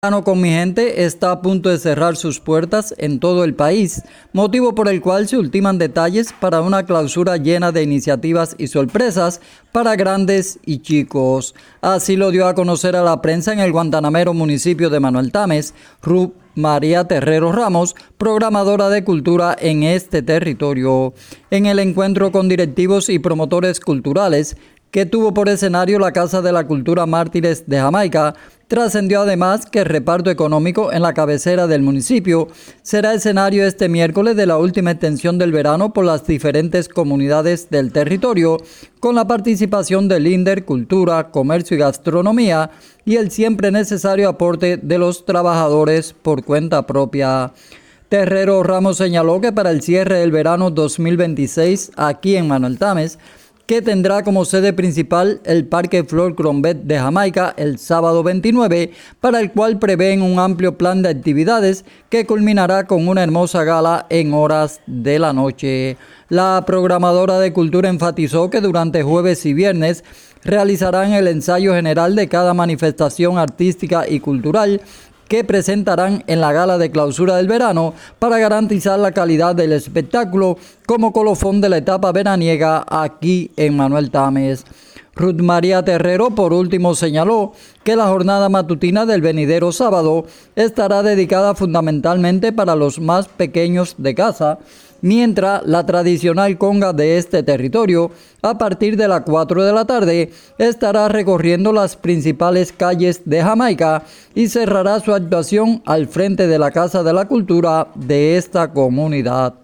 Verano con mi gente está a punto de cerrar sus puertas en todo el país, motivo por el cual se ultiman detalles para una clausura llena de iniciativas y sorpresas para grandes y chicos. Así lo dio a conocer a la prensa en el guantanamero municipio de Manuel Tames, Ruth María Terrero Ramos, programadora de cultura en este territorio. En el encuentro con directivos y promotores culturales, que tuvo por escenario la Casa de la Cultura Mártires de Jamaica, trascendió además que el reparto económico en la cabecera del municipio será escenario este miércoles de la última extensión del verano por las diferentes comunidades del territorio, con la participación del INDER, Cultura, Comercio y Gastronomía y el siempre necesario aporte de los trabajadores por cuenta propia. Terrero Ramos señaló que para el cierre del verano 2026 aquí en Manuel Tames, que tendrá como sede principal el Parque Flor Crombet de Jamaica el sábado 29, para el cual prevén un amplio plan de actividades que culminará con una hermosa gala en horas de la noche. La programadora de cultura enfatizó que durante jueves y viernes realizarán el ensayo general de cada manifestación artística y cultural que presentarán en la gala de clausura del verano para garantizar la calidad del espectáculo como colofón de la etapa veraniega aquí en Manuel Tames. Ruth María Terrero, por último, señaló que la jornada matutina del venidero sábado estará dedicada fundamentalmente para los más pequeños de casa, mientras la tradicional conga de este territorio, a partir de las 4 de la tarde, estará recorriendo las principales calles de Jamaica y cerrará su actuación al frente de la Casa de la Cultura de esta comunidad.